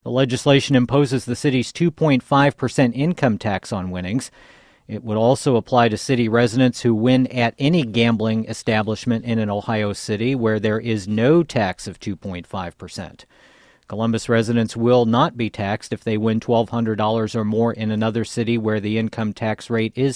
The legislation imposes the city's 2.5% income tax on winnings. It would also apply to city residents who win at any gambling establishment in an Ohio city where there is no tax of 2.5%. Columbus residents will not be taxed if they win $1,200 or more in another city where the income tax rate is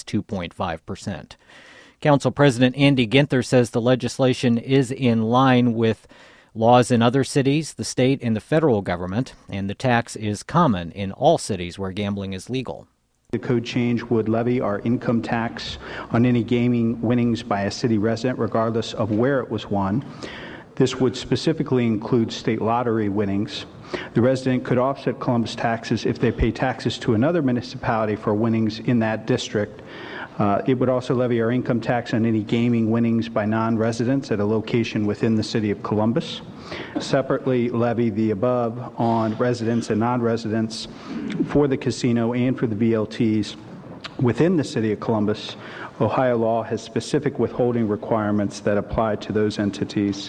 2.5%. Council President Andy Ginther says the legislation is in line with laws in other cities, the state, and the federal government, and the tax is common in all cities where gambling is legal. The code change would levy our income tax on any gaming winnings by a city resident, regardless of where it was won. This would specifically include state lottery winnings. The resident could offset Columbus taxes if they pay taxes to another municipality for winnings in that district. It would also levy our income tax on any gaming winnings by non-residents at a location within the city of Columbus. Separately levy the above on residents and non-residents for the casino and for the VLTs within the city of Columbus. Ohio law has specific withholding requirements that apply to those entities.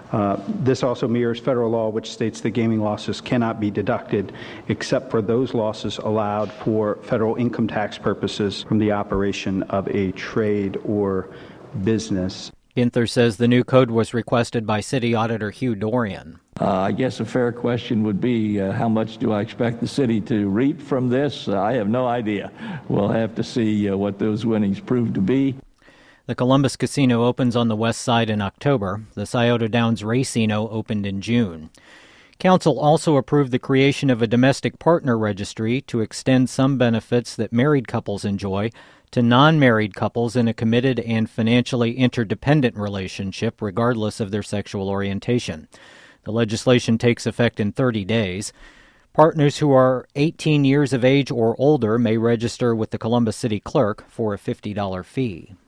This also mirrors federal law, which states that gaming losses cannot be deducted except for those losses allowed for federal income tax purposes from the operation of a trade or business. Ginther says the new code was requested by City Auditor Hugh Dorian. I guess a fair question would be, how much do I expect the city to reap from this? I have no idea. We'll have to see what those winnings prove to be. The Columbus Casino opens on the west side in October. The Scioto Downs Racino opened in June. Council also approved the creation of a domestic partner registry to extend some benefits that married couples enjoy to non-married couples in a committed and financially interdependent relationship, regardless of their sexual orientation. The legislation takes effect in 30 days. Partners who are 18 years of age or older may register with the Columbus City Clerk for a $50 fee.